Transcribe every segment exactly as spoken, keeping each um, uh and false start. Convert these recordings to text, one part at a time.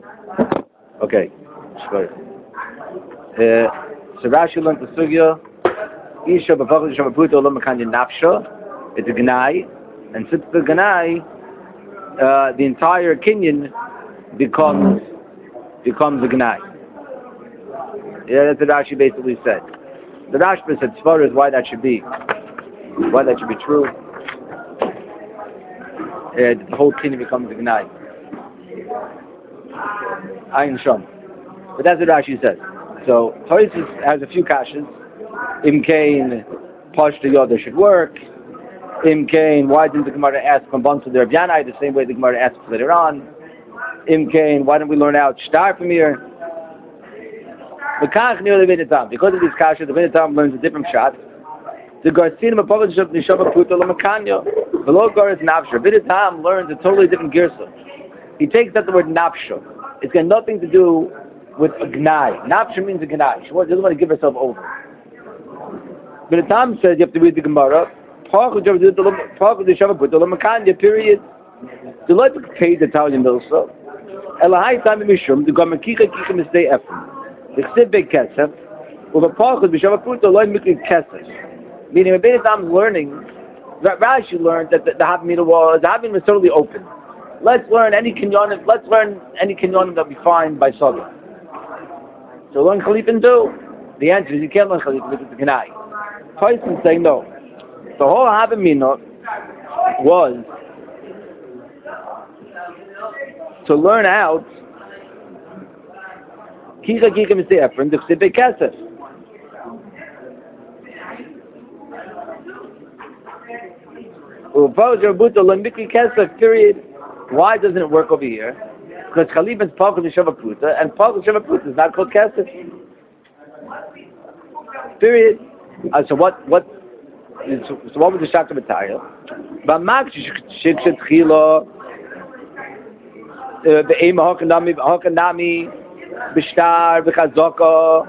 Okay. Shkoy. Uh, so Rashi learned the sugya. Isha b'pachad Shabbat Puto lo mekanya nafsha. It's a gnai, and since the gnai, uh, the entire kinyan becomes becomes a gnai. Yeah, that's what Rashi basically said. The Rashba said Svar is why that should be, why that should be true. Uh, the whole kinyan becomes a gnai. Ayin Shom. But that's what Rashi says. So Tosis has a few kashas. Im Kain, Pashta Yoda should work. Im Kain, why didn't the Gemara ask from Bansu the Rabyanai the same way the Gemara asks later on? Im Kain, why don't we learn out Shtar from here? Because of these kashas, the Vinitam learns a different shot. The Garcin Mapavachuk Nishava Puta Lamakanyo. Below Gar is Nafsha. Vinitam learns a totally different girsa. He takes out the word Nafsha. It's got nothing to do with a gnai. Nafsha means a gnai. She doesn't want to give herself over. But the Tom says you have to read the Gemara. Period. The Lord paid the Italian Milsa. Elahai time mishum the Gamakika Kika Mistay Ephraim. The Ksibbe Kesef. With a Parkut Bishavaputa Lord Mikri Kesef. Meaning when Beit Tom's learning, Rashi learned that the, the Havamina was the Havamina was totally open. Let's learn any kinyonim. Let's learn any kinyonim that we find by Saga. So learn Khalifin too. The answer is you can't learn Khalifin because it's a Gnai. Tyson saying no. The whole Havamina was to learn out Kika Kika Mistay Ephraim the Ksibbe Kesef. Period. Why doesn't it work over here? Because Khalif is Parkut Shavaputa, and Parkut Shavaputa is not called Kesef. Period. Uh, so what? What? So, so what was the Shakta B'Tayil? B'Mak Shikshet Chila B'Eim Hakanami Hakanami B'Shtar B'Chazaka.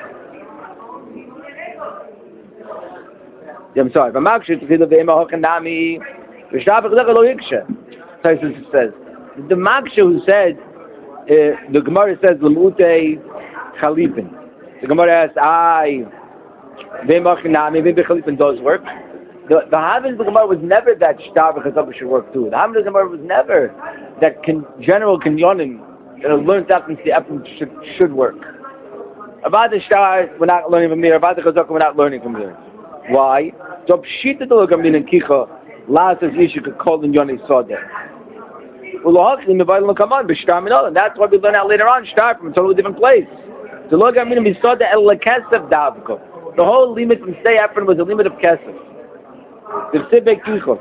Yeah, I'm sorry. B'Mak Shikshet Chila B'Eim Hakanami B'Shtar B'Chazaka Lo Yikshe. Tyson says the Maksha who said uh, the Gemara says L'Mute Chalipin. The Gemara asks, I. Maybe Chalipin does work. The the Havin of the Gemara was never that Shtar B'Chazaka should work too. The Havin of the Gemara was never that can, general Kinyonim that have learned that since the Ephraim should should work. About the Shtar, we're not learning from here. About the Chazaka, we're not learning from here. Why? So Pshita the Logamin and Kicha Las as Yishu could call in Yoni Sodeh. Well, and that's why we learn out later on Shtar from a totally different place. The Logamin and Sodeh El Lekesef Davko. The whole limit from Stay Ephraim was a limit of Kesef. The Sibbe Kichov.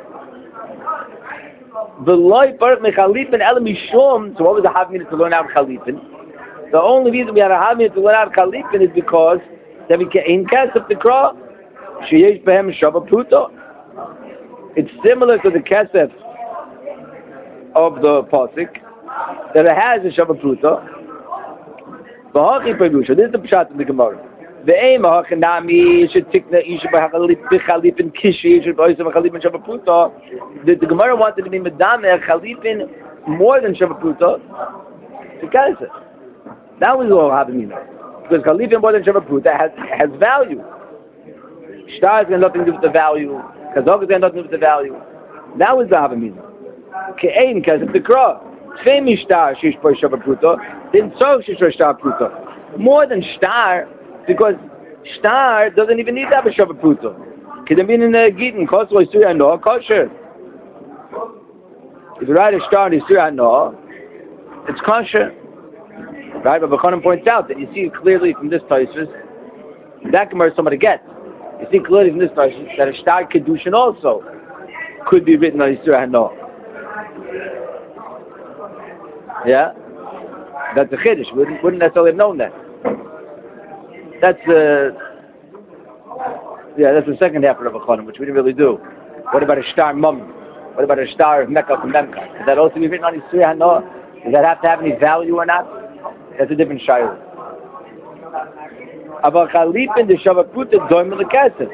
The Loi Baruch Mechalipin Elam Mishum. So what was the half minute to learn out Chalipin? The only reason we had a half minute to learn out Chalipin is because that we can in Kesef the Kra. Sheyesh Behem Shabbat Puto. It's similar to the Kesef of the Pasik that it has a Shabbat Puto. V'hachi Perusha. This is the Pshat of the Gemara. The aim of Hanami should take the issue by Khalifin Kishi, should be Khalifin Shabaputa. The Gemara wanted to be Madame Khalifin more than Shabaputa. Because that was all happening. Because Khalifin more than Shabaputa has has value. Shtar has got nothing to do with the value. Kazak has got nothing to do with the value. That was the Havamina. Ke'ain Kazak the Kra. Tvei Shtar Shish Boy Shabaputa. Then so Shish Shtar Puta. More than Shtar. Because Shtar doesn't even need to have a Shabbat Puto. Could have been in a Gittin, Koslo Yisur no kosher. If you write a Shtar in Yisur no, it's kosher. Right? But Bachanan points out that you see clearly from this Tosfos, that Gemara somebody gets. You see clearly from this Tosfos that a Shtar Kedushin also could be written on Yisur no. Yeah? That's a Chiddush. We wouldn't, wouldn't necessarily have known that. That's the uh, yeah. That's the second half of Rav Chanan, which we didn't really do. What about a Shtar Mum? What about a Shtar of Mecca from Memka? Does that also be written on Yisur Hanoah? Does that have to have any value or not? That's a different shayla. About Chalipin the Shabbat Puta Doim Lekesef.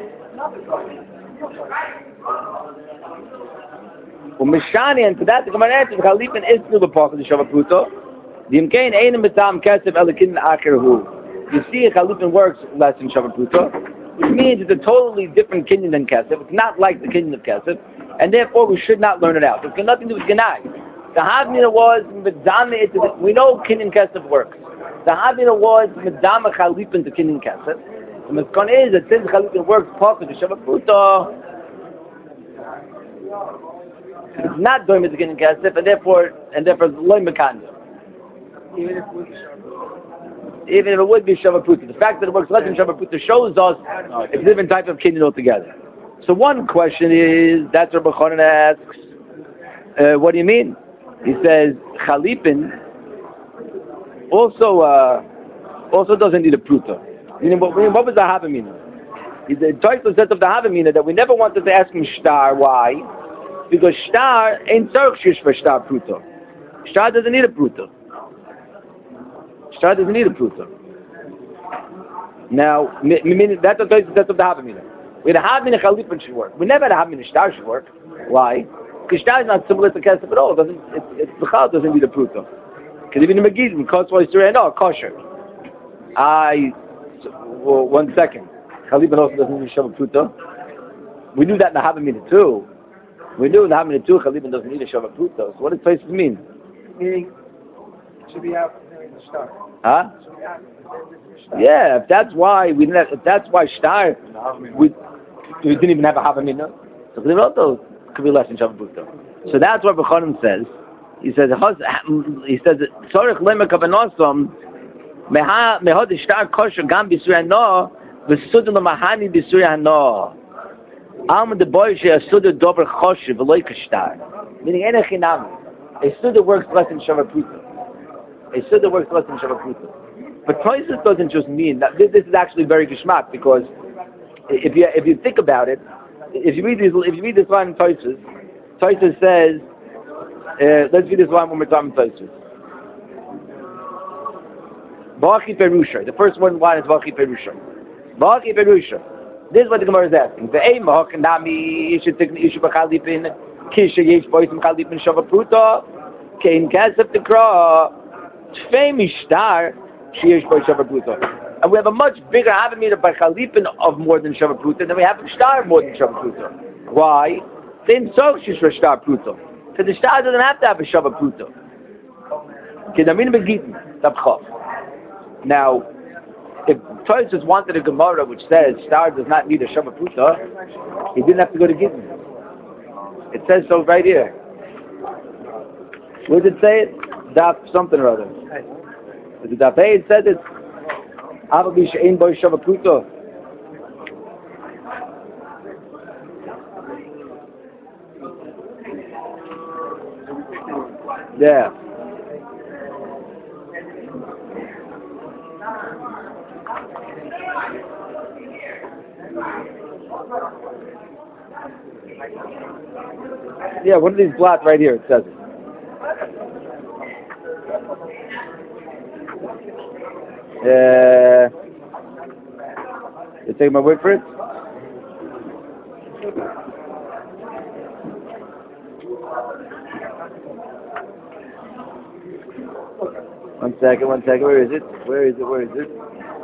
Well, Mishani and to that the Gemara answers Chalipin is through the part of the Shabbat Puta. The Imkain Einem Betam Kesef Elikin Akerhu. You see, a Chalipin works less in Shabbat Pruta, which means it's a totally different kinyan than Kesef. It's not like the kinyan of Kesef, and therefore we should not learn it out. It's got nothing to do with Ganai. The Havmina was Midzame, we know kinyan Kesef works. The Havmina was Midzame Chalipin to kinyan Kesef. The Miskon is that since Chalipin works part of the Shabbat Pruta, it's not doing with the kinyan Kesef, and therefore, and therefore, Loy Mekanda. Even if we Even if it would be Shabbat Pruta. The fact that it works less than Shabbat Pruta shows us it's a different type of kinyan altogether. So one question is, that's what Rabbi Chanan asks, uh, what do you mean? He says, Chalipin also uh, also doesn't need a Pruta. Meaning, what, what was the Havamina? He said, Toyta says of the Havamina that we never wanted to ask him Shtar. Why? Because Shtar ain't Tzarech Shish for Shtar Pruta. Shtar doesn't need a Pruta. Shtar doesn't need a Pruta. Now, meaning that's what that's what the Havamina. We had a Havamina Chalipin should work. We never had a Havamina Shtar should work. Why? Because Shtar is not similar to Kesef at all. It doesn't it, it, it doesn't need a Pruta. Because even in Megiddo, Kotzvah Yisrael, no, kosher. I so, well, one second. Chalipin also doesn't need a Shabbat Pruta. We knew that in the Havamina too. We knew in the Havamina too Chalipin doesn't need a Shabbat Pruta. So what does places mean? meaning it should be out during the start. Huh? Yeah, if that's why we didn't. If that's why Shtar, we, we didn't even have a Havamina. So Chliroto could be less than Shabbat Pruta. So that's what Bechonim says. He says he says Tzorich Lema Kavanosam Meha Mehod Shtar Kosher Gam B'Surya No V'Sudim Mahani B'Surya No Am the boy she Sudim Dober Choshev V'Loy Kashtar. Meaning Enechinam. A Sudim works less than Shabbat Pruta. A Sudim works less than Shabbat Pruta. But Toysus doesn't just mean that. This, this is actually very geschmack, because if you if you think about it, if you read these, if you read this line in Toysus, Toysus says, uh, let's read this line one more time in Toysus. Ba'achi Perusha. The first one line is Ba'achi Perusha. Ba'achi Perusha. This is what the Gemara is asking. Ve'ei mahakandami yishu tikni yishu b'chalipin kisha yesh boisim chalipin shava pruta kein kasef tekra tfei mishtar. And we have a much bigger Havamina by Chalipin of more than Shabbat Pruta than we have in Shtar more than Shabbat Pruta. Why? Then so she's for Shtar Pruta. Because the Shtar doesn't have to have a Shabbat Pruta. Now, if Toysus wanted a Gemara which says Shtar does not need a Shabbat Pruta, he didn't have to go to Gittin. It says so right here. Where did it say it? Daf something or other. The Dafei said it. Avabi she'ein boy Shabbat Pruta. Yeah. Yeah, one of these blots right here, it says it. Uh, you take my word for it? One second, one second. Where is it? Where is it? Where is it?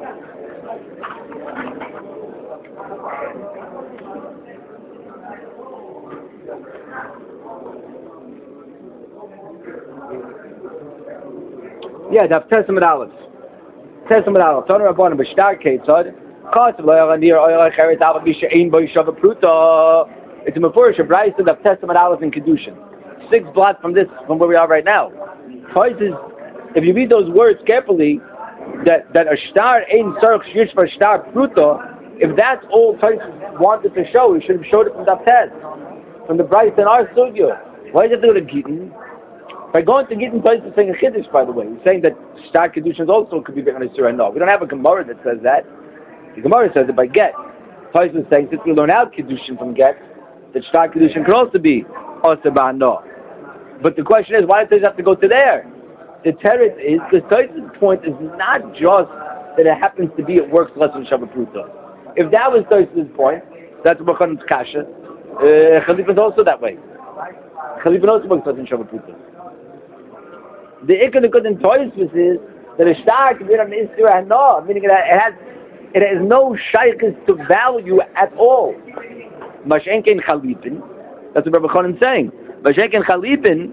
Yeah, that's Testament Aleph. Testament Aleph. Toner Rabbanim b'shtar keitzad. Kasav lo'yach anir o'yach cheret aval b'she'ein bo yishav pruta. It's a mefurish of Bryce of Testament Aleph in Kedushin. Six blocks from this, from where we are right now. Toys if you read those words carefully, that that a shtar ein tzarech shish for shtar pruta. If that's all Toys wanted to show, he should have showed it from the Tez, from the Bryce and our studio. Why does it have to go to Gittin? By going to Gittin, Toys is saying a chiddush, by the way. He's saying that shtar kedushin also could be big on a surah. No, we don't have a Gemara that says that. The Gemara says it by get. Toys is saying since we learn out kedushin from get, that shtar kedushin can also be oseh no. But the question is, why does it have to go to there? The teretz is because Toys' point is not just that it happens to be it works less than Shabbat Pruta. If that was Toys' point, that's what Bachan's kasha. Uh, Chalipin is also that way. Chalipin also works less than Shabbat Pruta. The Ikon in Toysvis is that a star can be on the Isra and no, meaning that it has, it has no shaykhs to value at all. Mashenken Chalipin, that's what Rabbi Chanan is saying. Mashenken Chalipin,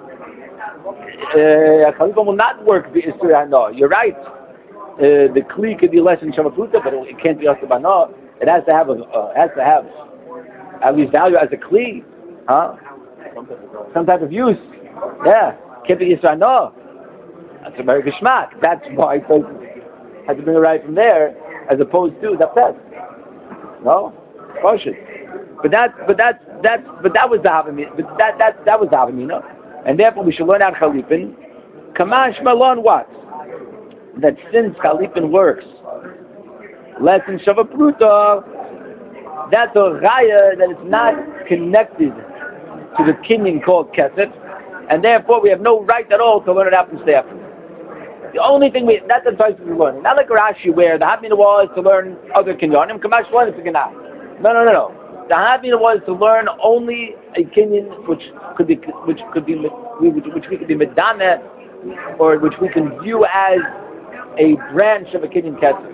uh, Chalipin will not work the Isra and no. You're right. Uh, the Kli could be less than Shavapruta, but it can't be Asr Bana. It has to have a, uh, has to have at least value as a Kli, huh? Some type of use. Yeah. Can't be Yisra, no. That's a very geschmack. That's why I had to bring it right from there, as opposed to the test. No, cautious. But that, but that, that, but that was the Havamina. But that, that, that was the Havamina, and therefore we should learn out Chalipin. Kamash Malon what? That since Chalipin works less than Shavapruta, that's a Raya that is not connected to the kinyan called Kesef. And therefore, we have no right at all to learn it after Sefer. The only thing we, that's the choice we're learning. Not like Rashi, where the Havmina was to learn other kinyanim. Kamash one is a kinyan. No, no, no, no. The Havmina was to learn only a kinyan which could be, which could be, which, which we could be medana, or which we can view as a branch of a kinyan kesef.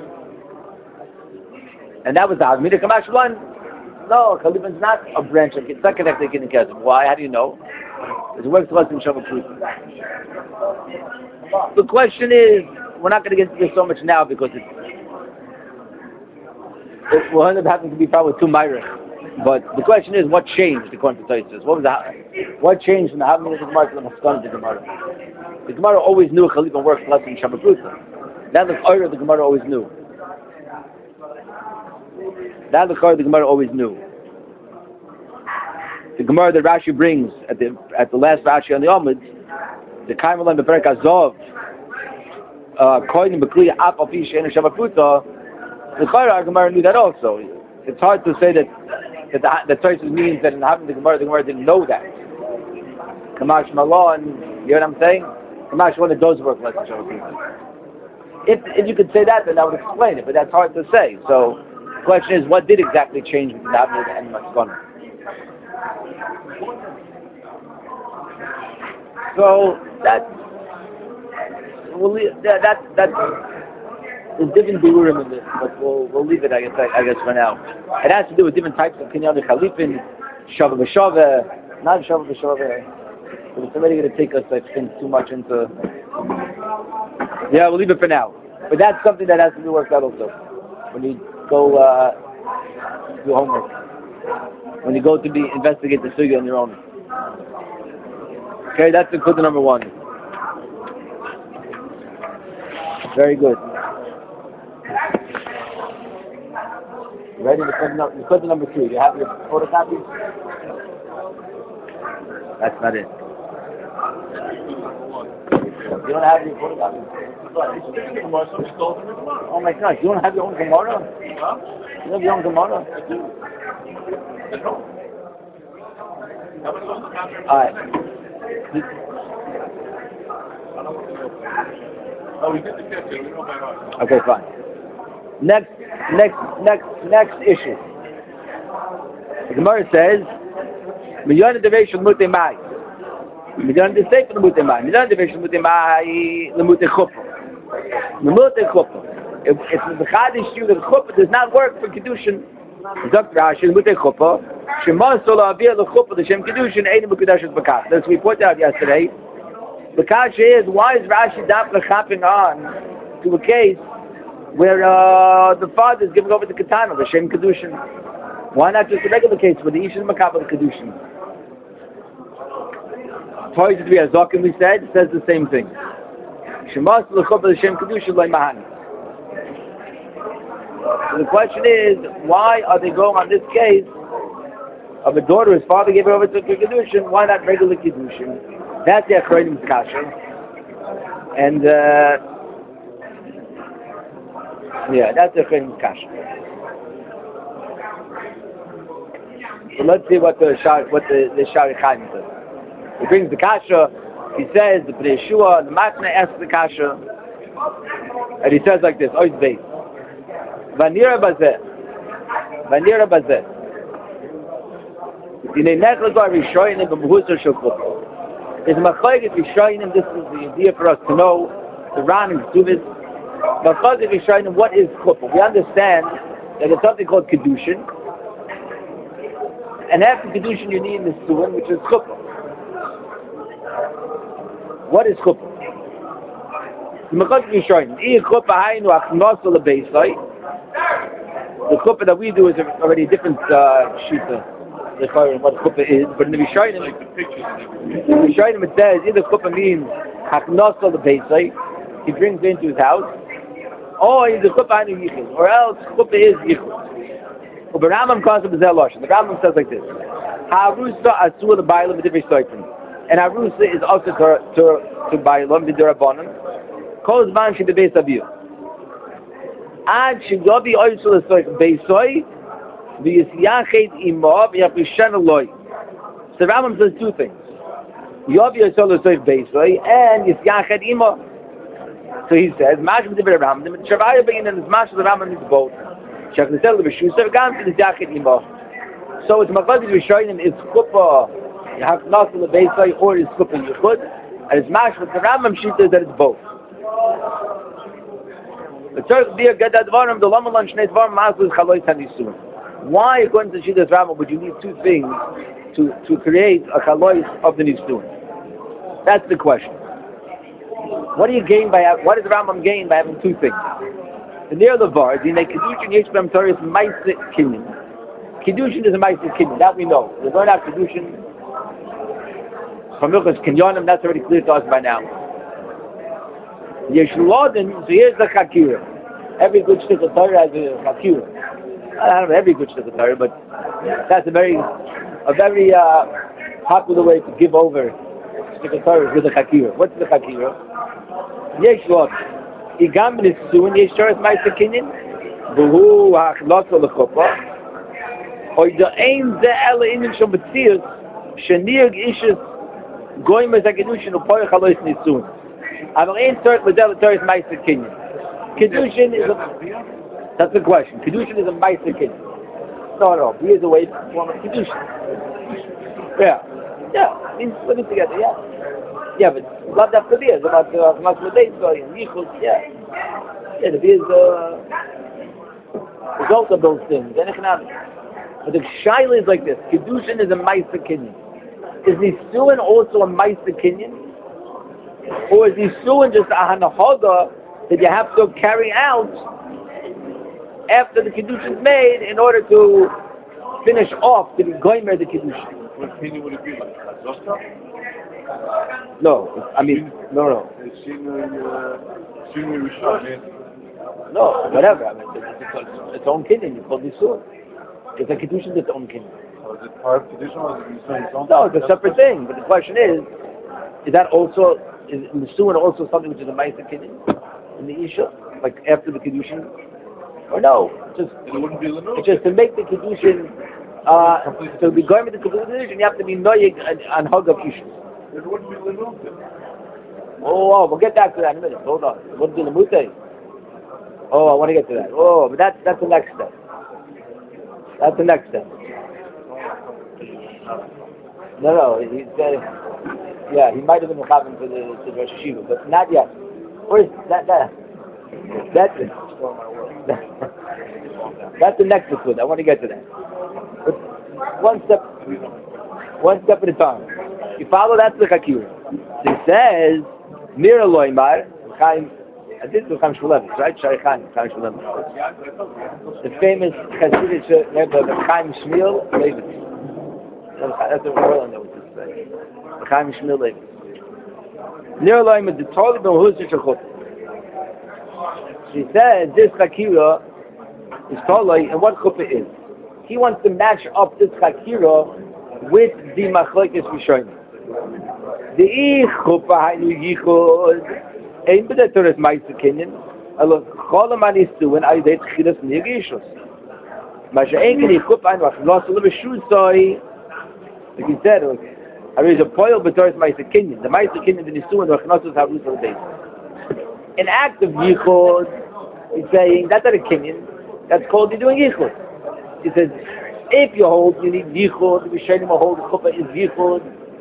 And that was the Havmina. Kamash one. No, Chalipin is not a branch of, it's not connected to kinyan kesef. Why? How do you know? It works less than Shavapruta. The question is, we're not going to get into this so much now because it's, it will end up having to be probably too Myrich. But the question is, what changed according to Tosfos? What was the, what changed from the Havmina of the Gemara to the Maskana of the Gemara? The Gemara always knew Chalipin works less than Shavapruta. That the Oyer the Gemara always knew. That the Oyer the Gemara always knew. The Gemara that Rashi brings at the at the last Rashi on the Amud, the Kaimalan Beperek Azov, Koinim Bekliya Ap Api Sheinu Shavapruta. The Chayra Gemara knew that also. It's hard to say that that the, the Tosfos means that in having the Gemara, the Gemara didn't know that. Kamash Malon, you know what I'm saying? Kamash one it does work like Shavapruta. If if you could say that, then I would explain it, but that's hard to say. So the question is, what did exactly change between the Havmina and the Maskana? So that we'll leave, that that that is different biurim in this, but we'll we'll leave it. I guess I, I guess for now. It has to do with different types of kinyan Chalipin, shava b'shava, not shava b'shava. But it's already going to take us, I think, too much into. Yeah, we'll leave it for now. But that's something that has to be worked out also when you go uh, do homework. When you go to be investigate the sugya on your own. Okay, that's the kudah number one. Very good. Ready to kudah number, kudah number two. You have your photocopies? That's not it. You don't have your photocopies? Oh my gosh, you don't have your own Gemara? You have your own Gemara? Alright. Okay, fine. Next, next, next, next issue. The Gemara says, "Milyon deveshul mutei mai." Milyon deveshul mutei mai. Milyon deveshul mutei mai lemutei chuppah. Lemutei chuppah. If if the chadish you that chuppah does not work for kedushin, Doctor Rashi lemutei chuppah. Shema sola avia lechuppah the shem kedushin einim mekudashas bakach. As we pointed out yesterday, the kasha is why is Rashi daf lechapping on to a case where uh, the father is giving over the katana, the shem kedushin. Why not just a regular case where the ish is makabel the kedushin? Torah to be a zokim we said says the same thing. Shema sola lechuppah the shem kedushin loy mahani. So the question is, why are they going on this case of a daughter his father gave her over to kedushin? Why not regular kedushin? That's the Achronim Kasha. And, uh, yeah, that's the Achronim Kasha. So let's see what the what the, the Shari Chaim says. He brings the Kasha, he says, the Pnei Yeshua, the Matna asks the Kasha, and he says like this, Oiz Beis, Vanira Bazeh, Vanira Bazeh, Dinei Nechlet Var Rishoyin B'Mehusar Shel Chuppah. There's a machlokes rishonim. This is the idea for us to know. The Ran and Ketubis. Machlokes rishonim. What is chuppah? We understand that there's something called kedushin, and after kedushin you need nisuin, which is chuppah. What is chuppah? The machlokes rishonim. I chuppah haynu achnos lebeisai. The chuppah that we do is already a different uh, shita. What chuppah is, but in the Rishonim, Like the pictures and everything. in the Rishonim it says either chuppah means haknasa lebeisai, he brings it into his house, or either chuppah anu yichud, or else chuppah is yichud. But the Rambam concept is elosh. The Rambam says like this: Harusa asur the bailam b'divrei soitim, and harusa is also to to to bailam b'dirabanan. Kol zman she bebeis aviyah. Ad shigabi oisul esoich beisoi. So the Rambam says two things. Yavi Yisrael Yisrael Beisai and Yisyached Ima. So he says, Mash B'Dibir Rambam, and Shavaya Begin and Mash the Rambam is both. Shach Nisel B'Shuser Gam to Yisyached Ima. So it's Machlokes Rishonim is Chuppah Haknas L'Beisai or is Chuppah Yichud, and it's Mash with the Rambam she says that it's both. The Tzarech B'Yir Gad Advarim the Lamalan Shnei Dvarim Masu is Chalois HaNisuin. Why, according to Shitas Rambam, would you need two things to, to create a chalois of the Nisuin? That's the question. What do you gain by what does Rambam gain by having two things? The near the var, the kedushin yesh b'em Torah is ma'aseh kinyan. Kedushin is a ma'aseh kinyan. That we know. We learn out kedushin from Milchus Kinyanim. That's already clear to us by now. Yesh lodin. So here's the chakira. Every good shtick of Torah has a chakira. I don't know every good shtick of Torah, but that's a very, a very uh, popular way to give over shtick of Torah with a chakira. What's the chakira? Yesh lodin. Igam b'nisuin yesh Torah ma'aseh kinyan. V'hu ha'achlasa l'chuppah. Oy da'ein ze ele inin shom b'tzius shenirg ishes goyim as ha'kedushin u'poy chalois nisuin. Aval ein Torah l'zel Torah ma'aseh kinyan. Kedushin is a, that's the question. Kedushin is a ma'aseh kinyan. No, no, he is a way form of kedushin. Yeah, yeah, means living together. Yeah, yeah, but not that beer. It's about uh, about Medeitzah and Yichud. Yeah, yeah, the beer is the result of those things. And economic. But the shaila is like this: Kedushin is a ma'aseh kinyan. Is nisuin also a ma'aseh kinyan, or is nisuin just a hanahoda that you have to carry out after the kedushin is made in order to finish off to be goymer the kedushin? What opinion would it be like? Zosta? No, I mean, no, no. No, whatever. I mean, it's, it's its own kinyan. It's called nisuin. It's a kedushin that's its own kinyan. So is it part of kedushin or is it its own? No, it's a separate thing. But the question is, is that also, is nisuin also something which is a ma'aseh kinyan in the isha, like after the kedushin? Or no, just it wouldn't be lenul. it's just to make the kedushin, uh, to be going with the kedushin, you have to be noyig and hug of isha. It wouldn't be lenul. Oh, oh, we'll get back to that in a minute. Hold on. What's the lemute? Oh, I want to get to that. Oh, but that's that's the next step. That's the next step. No, no, he said, yeah, he might have been mechaven to the to the Rosh Hashiva, but not yet. Where is that? That that's it. That's the next one. I want to get to that. But one step, one step at a time. You follow? That's the chakira. It says, Mira loymar, Chaim. I did the Chaim Shmulevitz, right? Shari Chaim, Chaim Shmulevitz. The famous Hasidic member, the Chaim Shmuel Levitz. That's what we're on there with this thing. The Chaim Shmuel Levitz. Mira loymar, the Torah b'mahuz yishachot. He says this chakira is toloi, and what chuppah is. He wants to match up this chakira with the machlokes rishonim. The ich chuppah haynu yichud ein b'dei Torah ma'aseh kinyan elo chol ha'manisu and ayidei tchilas nirgishus. Ma she'ein k'ni chuppah haynu achlos l'beshusoi. Like he said, there is a poil b'Torah ma'aseh kinyan. The ma'aseh kinyan the nisu and achnosus harus l'beis. An act of yichud, he's saying that's not a kinyan. That's called you're doing yichud. He says if you hold, you need yichud. The Rishonim hold the chuppah is yichud.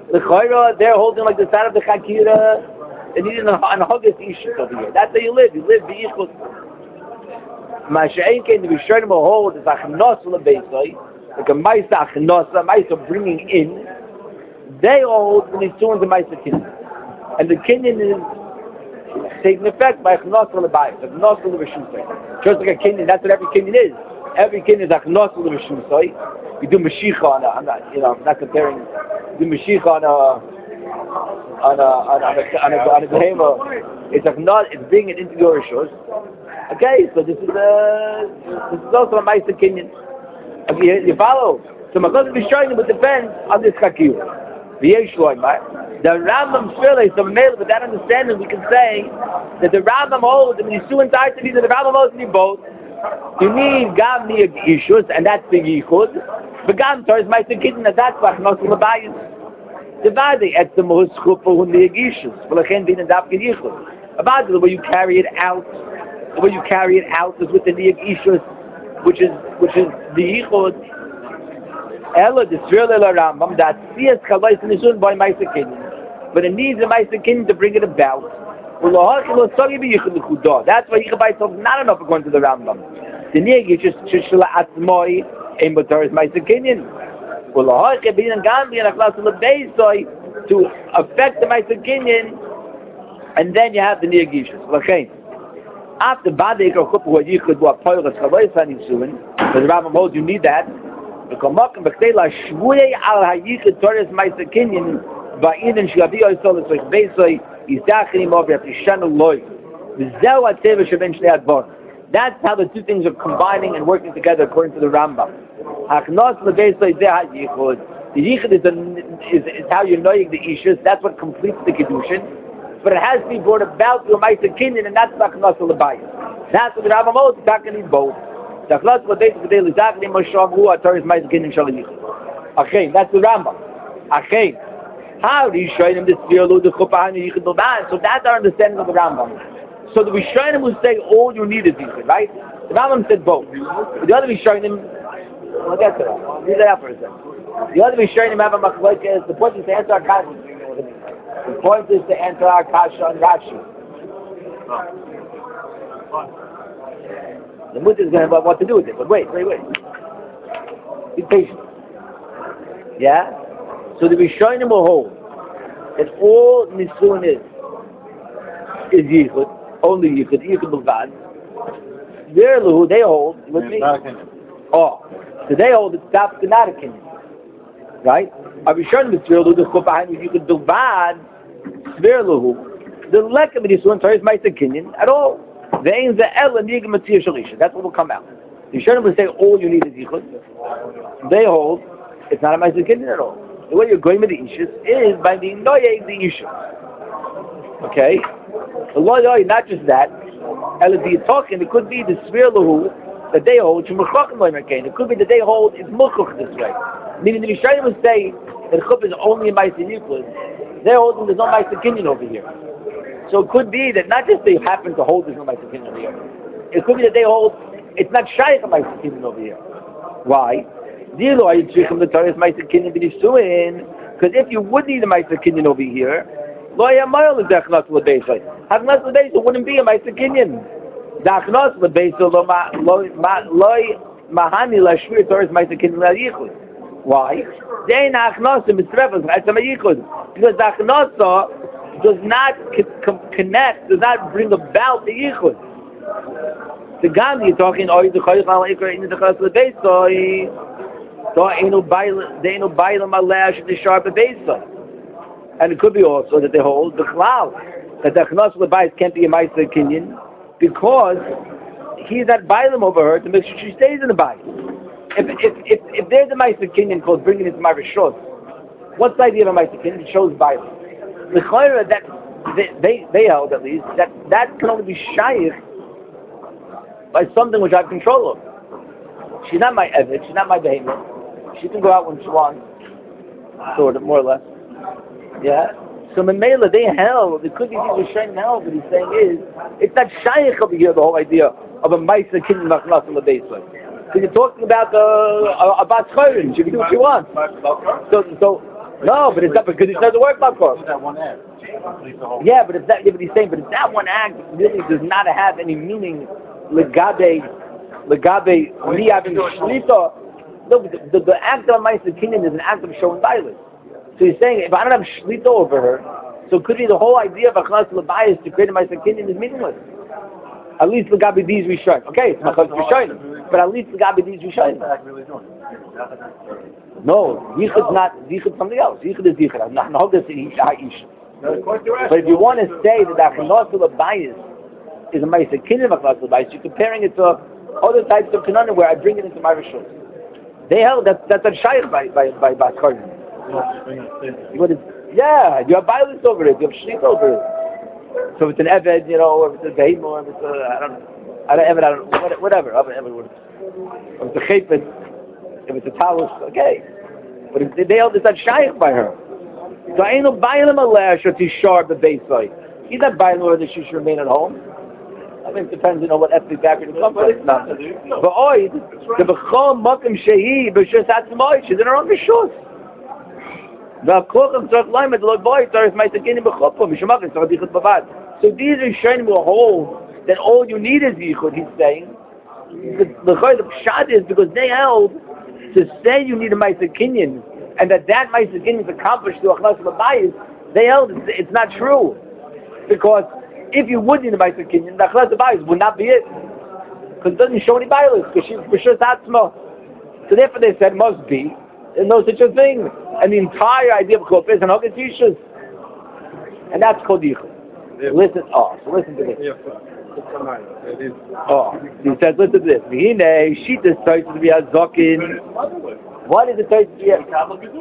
The Chayra, they're holding like the side of the Chakira, and you need an Haggis Ishik over here. That's where you live. You live the Yichud. Masha'en came to be shown him a hold, it's Achnos Lebeisai, like a Maisa Achnosa, Maisa bringing in. They hold when he's doing the Maisa Kinyan. And the Kinyan is taking effect by Achnos Lebeis, Achnos Lebeshusai. Just like a Kinyan, that's what every Kinyan is. Every Kinyan is Achnos Lebeshusai. You do Mashiach on a, I'm not, you know, I'm not comparing, you do Mashiach on a, on a, on a, on a, on a, on a behemoth. It's like not, it's bringing it into your issues. Okay, so this is a, this is also a Ma'aser Kinyan. Okay, you follow? So my cousin is showing you, it depends on this Chakir. The Yeshua, right? The Rambam Shvile, so with that understanding, we can say that the Rambam holds, when you two inside to these, the Rambam holds you both. You need Gam Niyag Ishus, and that's the Yichud. But Gam Torah is Ma'aser Kinyan, and that's why Achnos Lebayis. Divide the Etzem Hus Chuppah Hu Niyag Ishus. Well, I can't be in the Dafke Yichud. About the way you carry it out, the way you carry it out is with the Niyag Ishus, which is which is the Yichud. Ella the Sril El Rambam that Siyas Chalais Nisun by Ma'aser Kinyan, but it needs a Ma'aser Kinyan to bring it about. That's why Yichud by itself is not enough according to the Rambam. The Niyag Ishus Shishla Atzmoi Ein B'Torah is Ma'aser Kinyan. To affect the Ma'aser Kinyan, and then you have the Niyag Ishus. Okay. After Badek or Chuppah where you could do a Poiras Chalais Hanisuin, the Rambam holds you need that. The Kamakam B'Ktela Shvuei Al HaYichud Torah is Ma'aser Kinyan Va'idin Shgabi Oisol Esoich Beisoi Yizachim Over Yatishanu Loi V'Zeu HaTeva Sheben Shnei Advar. That's how the two things are combining and working together according to the Rambam. Achnos Lebeisoi Zeh HaYichud. The Yichud is, is, is how you're knowing the Ishus. That's what completes the Kedushin. But it has to be brought about through a Ma'aser Kinyan, and that's not Achnos Lebayis. That's what the Rambam holds. It's not going to need both. The Achnos Lebayis Kedei L'Zachim Moshav Hu HaTorah is Ma'aser Kinyan Shal Yichud. Okay, that's the Rambam. Okay. How do you show them this Tzviyalu, the Chuppah, and the Yichud L'Ban? So that's our understanding of the Rambam. So the Rishonim will say all you need is Yichud, right? The Rambam said both. The other Rishonim, we'll get to that. Leave that out for a second. The other Rishonim have a machlokes. The point is to answer our kasha. The point is to answer our kasha on Rashi. The Mutter is going to have what to do with it, but wait, wait, wait. Be patient. Yeah? So the Rishonim will hold that all Nisun is is Yichud, only Yichud, Yichud B'Vad. They're who they hold with me. Oh, so they hold it stops to not a Kinyan. Right? A Rishonim is Tzviyalu, the Chuppah, and Yichud B'Vad, Tzviyalu. The Lekam Nisun Torah is Ma'aser Kinyan at all. The aim is the El and Yigam Matzir Shalisha. That's what will come out. The Rishonim will say all you need is Yichud. They hold it's not a Ma'aser Kinyan at all. The way you're going with the Ishus is by the Noyeg the Ishus. Okay? The Loyoi, not just that. El is the talking, it could be the Svirlahu that they hold, it could be that they hold it's Mukhuch this way. Meaning the Rishonim will say that Chuppah is only a Ma'aser Yichud. They hold there's no Ma'aser Kinyan over here. So it could be that not just they happen to hold there's no Ma'aser Kinyan over here. It could be that they hold it's not Shaykh a Ma'aser Kinyan over here. Why? Because if you would need a Ma'aser Kinyan over here, Achnos Lebeisoi wouldn't be a Ma'aser Kinyan. The Achnos Lebeisoi loy mahani lashvir Torah is Ma'aser Kinyan l'yichud. Why? Dein Achnos mitzrefes etzem yichud because the Achnos does not connect, does not bring about the yichud. The Gandhi you're talking, oh, the Chayich al Ikra in the Achnos Lebeisoi. And it could be also that they hold the cloud that the Achnos Lebayis can't be a Ma'aser Kinyan because he's not bailing over her to make sure she stays in the bayis. If if if, if there's a Ma'aser Kinyan called bringing it to my rishos, what's the idea of a Ma'aser Kinyan? It shows bailing. The Chayra that they, they they held at least that that can only be shaykh by something which I have control over. She's not my eved, she's not my behemoth. She can go out when she wants, sort of, more or less. Yeah? So Memela, they held, it could be these are shaying now, but he's saying is, it's not shaykh over here, the whole idea of a Ma'aser Kinyan Achnos Lebeisoi. Because you're talking about uh, about Chayrin, she can do what she wants. So, so No, but it's not because it doesn't work like Do that one act. Complete the whole. Yeah, but if that, yeah, but he's saying, but if that one act really does not have any meaning, legabe, legabe, me having shlita. No, but the, the, the act of Ma'aser Kinyan is an act of showing violence. So he's saying, if I don't have shlita over her, so it could be the whole idea of Achlas L'bayis to create a Ma'aser Kinyan is meaningless. At least legabe these Rishonim. Okay, it's Machlas Rishonim, but at least legabe these Rishonim. No, Yichud's not, Yichud's something else. Yichud is Yichud. I'm not, not this Ha'ish. But if you want to say that Achlas L'bayis is a Ma'aser Kinyan of Achlas L'bayis, you're comparing it to other types of Kinanim where I bring it into my Rishon. They held that that's a shaykh by by by Bas Kardim. Yeah, you have violence over it. You have shlit over it. So if it's an eved, you know, or if it's a behemoth, or if it's a I don't know, I don't eved, I don't know, whatever. If it's a chaypet, if it's a talus, okay. But if they held it's a shaykh by her. So ain't no bailam alash or tishar the base side. He's not bailam or that she should remain at home. I mean, it depends, you know, what ethnic background you come from. But oid, the b'chol makim shehi b'shus atzmoy, she's in her own b'shus. V'akocham tzarech loim et loy boy tzarech ma'aser kinyan b'chopam mishamakim tzarech yichud bavad. So these are showing will hold that all you need is yichud. He's saying the the the pshat is because they held to say you need a ma'aser kinyan and that that ma'aser kinyan is accomplished through achlas l'bayis. They held it's, it's not true because if you would need a Ma'aser Kinyan, the Achlas L'bayis would not be it. Because it doesn't show any violence, because she's B'shus Atzma. So therefore they said, must be. There's no such a thing. And the entire idea of Chop is an Hogan Tishus. And that's called Yichud. Yeah. Listen, oh, so listen to this. Yeah. Oh, he says, listen to this. V'hinei, Shita starts to be a Zokin. What is it starts to be a...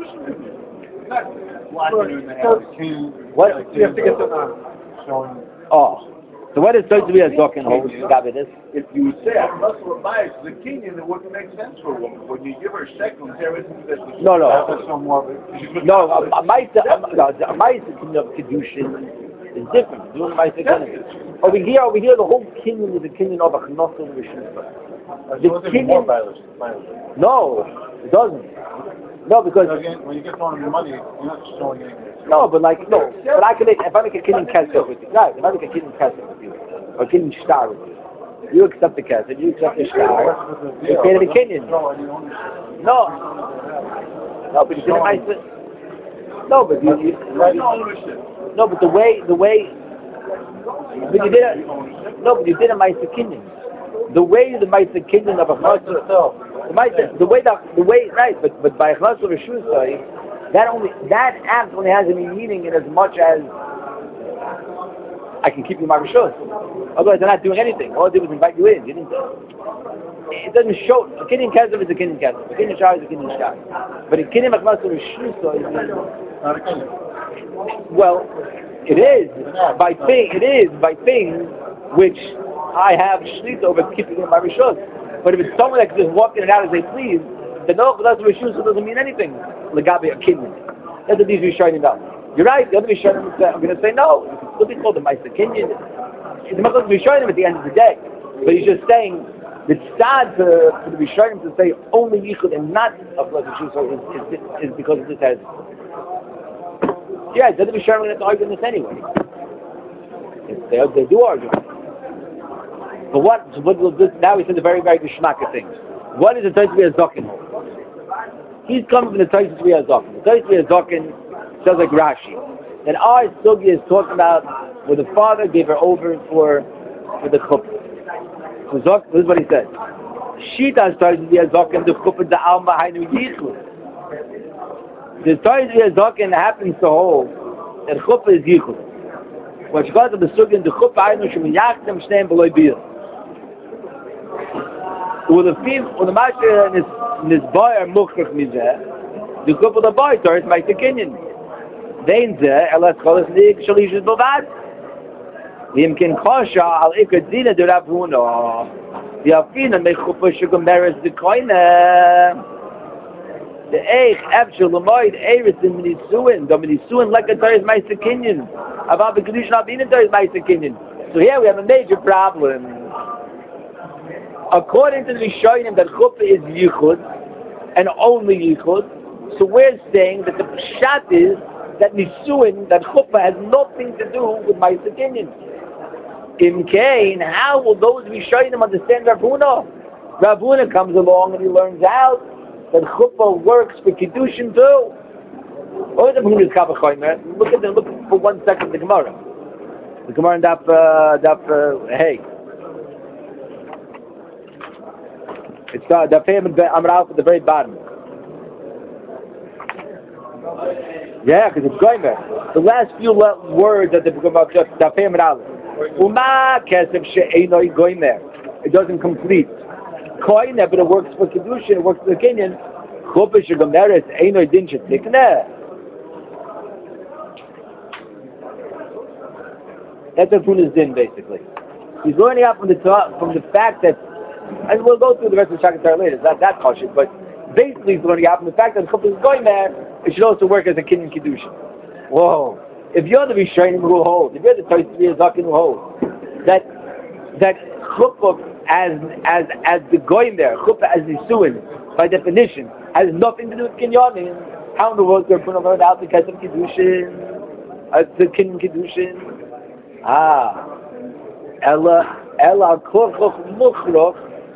What? You have to get the... Showing. Oh, so what is supposed to be a Zokin hold? This? If you say Achlas L'bayis is a kinyan, it wouldn't make sense for a woman. When you give her shekels, everything that's No, no. That's some more of it. No, a Ma'aser Kedushin is different. Doing Ma'aser Kinyan. Over here, over here, the whole kinyan is a kinyan of a Chnosim Rishon. The kinyan. No, it doesn't. No, because So again, when you get someone money, you're not showing anything. no, but like no, but I can make if I make a kinyan kesef with you, right? If I make a kinyan kesef with you, or a kinyan star with you, you accept the kesef, you accept the star, you pay the kinyan. No, no, but you didn't Ma'aser. No, but you, you no, but the way the way, but you did a no, but you did a Ma'aser kinyan. The way the Ma'aser kinyan of a Ma'aser itself. The, the way that the way right, but but by Achlas L'Rishus that only that act only has any meaning in as much as I can keep you in my Rishus. Otherwise, they're not doing anything. All they did was invite you in. You didn't. It doesn't show. A kinyan kesef is a kinyan kesef. A kinyan shtar is a kinyan shtar. But a kinyan Achlas L'Rishus is Not a kinyan. well, it is by thing. It is by things which I have shlita over keeping in my Rishus. But if it's someone that can just walk in and out as they please, then no, Achlas L'Rishus doesn't mean anything. Legabe a kinyan. That's what these Rishonim about. You're right. The other Rishonim I'm going to say no. It can still be called a Ma'aser Kinyan. It's a Machlas Rishonim at the end of the day. But he's just saying it's sad for, for the Rishonim to say only Yichud and not Achlas L'Rishus is, is, is because this has. Yeah, the other Rishonim are going to argue on this anyway. They, they do argue. But what, so what will this, now he's in the very, very geschmack of things. What is it supposed to be a Zokin? He's coming from the Tais to be a Zokin. The Tais to be a Zokin says like Rashi. And our Sugi is talking about where the father gave her over for, for the Chuppah. So Zok, this is what he said. Shita starts to be a Zokin, the Chuppah, the Alma, Hainu Yichud. The Tais to be a Zokin happens to hold that Chuppah is Yichud. What she calls the Sugi, the Chuppah, Hainu Shemiyachtem, Shneim, Beloy Bir. With the fim, with the master in his boy are mukhrach mizeh, the couple of the boy starts Ma'aser Kinyan. Vein zeh, elas cholas nig shalish is bovad. V'im kin kosha al ikad zina de Rav Huna. V'afina mechupa shugomeres de koine. The eich efshel l'moid eris in minisuin, do minisuin like a Torah's Ma'aser Kinyan. Aval b'kedushin al b'inin Torah's Ma'aser Kinyan. So here we have a major problem. According to the Rishonim, that Chuppah is Yichud, and only Yichud, So we're saying that the pshat is that nisuin, that chuppah, has nothing to do with Ma'aser Kinyan. In Cain, how will those Rishonim understand Rav Huna? Rav Huna comes along and he learns out that chuppah works for kiddushin too. Look at the look for one second the Gemara. The Gemara in Daf uh, Daf uh, hey. It's uh, Daf Hey Amrav at the very bottom. Yeah, because it's going there. The last few le- words that they become about just Daf Hey Amrav. Uma kesef she'einoi going there. It doesn't complete. Koine, but it works for kedushin. It works for the Kenyan. Chuppah shegomeres einoi din shetikneh. That's what Puna's din, basically. He's learning out from the from the fact that, and we'll go through the rest of the Shakatar later, it's not that cautious, but basically he's learning out from the fact that Chuppah is going there, it should also work as a Kinyan Kiddushin. Whoa. If you're the Rishonim who hold, if you're the Tosfos Zaken who hold, that, that Chuppah as, as, as the going there, Chuppah as the Nisuin, by definition, has nothing to do with Kinyanim, how in the world could Puna learn out the Kesef Kiddushin, uh, the Kinyan Kiddushin? Ah, Ella, Ella, Korchoch, Muchroch,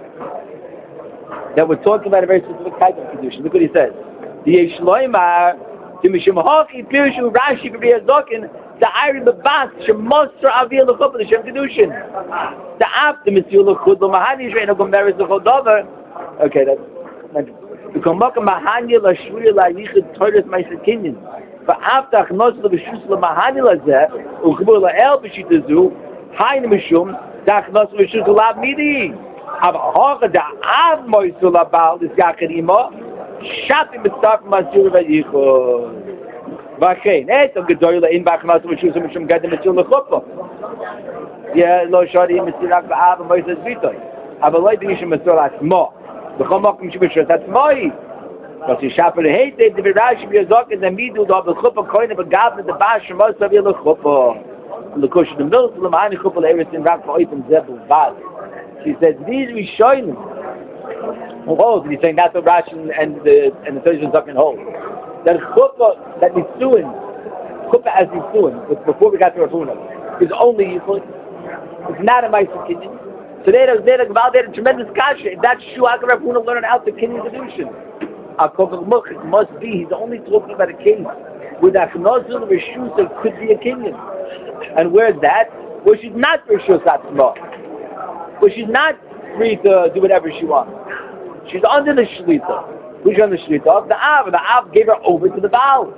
that we're talking about a very specific type of Kedushin. Look what he says. The Yeshloimar, the Mishimhochi, Pirshu, Rashi, B'Biyah Zokin, the Iri Babas, Shemostra, Aviyah, L'Chuppah, the Shem Kedushin. The Af, the Misyul, L'Chud, L'Mahani, Shreina, Gomeres, L'Chodover. Okay, that's, the Komaka Mahanya, L'Shuri, L'Ayichid, Torres, Ma'aser Kinyan. But after Achnos L'Bishus L'Mahani L'Zeh, U'Chubur L'El B'Shitazu, Hain Mishum, Da Achnos L'Bishus L'Ab Midi. Av Hocha Da Av Moisul L'Abal, This Yachirima, Shati Mitzaf Masur V'Yichud. V'Achein, Eto Gedoy L'In B'Achnos L'Bishus L'Mishum Gadim Mitzul L'Chuppah. Yeah, Lo Shari Mitzirak B'Av Moisul Zvitoy. Av Eloi B'Yishim Mitzul Atzmo. B'Chom Mokum Shibishus Atzmoi. Because he shafted hate the Rashi B'Yazok and the Midu the Chuppah coin of a gavna the Bash Shemos of Yel Chuppah. The Kush the Mills the Mahani Chuppah everything Rak Oitem Zebul Bad. She said these we showing who holds. And he's saying that's what Rashi and the and the Tosfos Zaken hold. That Chuppah that Nisuin, Chuppah as Nisuin, before we got to Rav Huna, is only it's not a Ma'aser Kinyan. So they had a tremendous kasha. If that's true, how can Rav Huna learn out the Kinyan Kedushin? It must be, he's only talking about a case where the Achnozul Rishus could be a Kinyan. And where's that? Where she's not Rishus Atzma. Where she's not free to do whatever she wants. She's under the Shlita. Who's under the Shlita? Of the Av. And the Av gave her over to the Baal.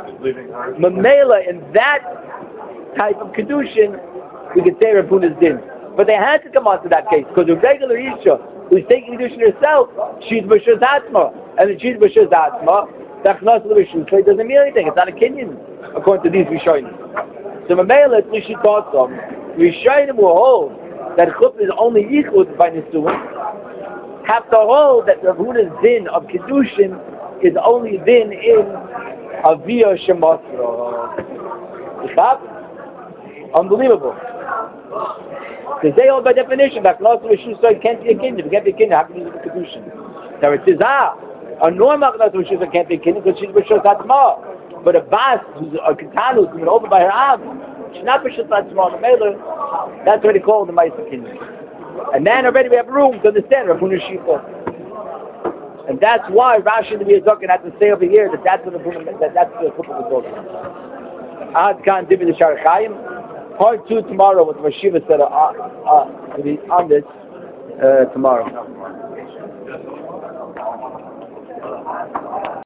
Mamela, in that type of Kedushin, we could say Rav Huna's din. But they had to come on to that case, because a regular Isha who's taking Kedushin herself, she's B'Shus Atzma. And if she's B'Shus Atzma, the Achnos L'Bishus, so it doesn't mean anything. It's not a Kinyan, according to these Rishonim. So Mamela, at least she taught some. Rishonim will hold that Chuppah is only Yichud by Nisuin, have to hold that Rav Huna's din of Kedushin is only din in Aviyah Shemosra. Unbelievable. Because they hold by definition that Achnos L'Bishus can't be a Kinyan. If it can't be a Kinyan, how can you use the Kedushin? So it says, ah, a normal Achnos L'Bishus can't be a Kinyan because she's B'Shus Atzma. But a Bas, who's a Ketanu, who's coming over by her Av, she's not B'Shus Atzma. That's already called the Ma'aser Kinyan. And then already we have room to understand Rav Huna's Shita. And that's why Rashi and the Miyazokin had to say over here that that's what the that that's the Chuppah was talking about. Ad Khan Divi the Sharachayim. Part two tomorrow with Rashiva said uh, uh, to be on this uh, tomorrow.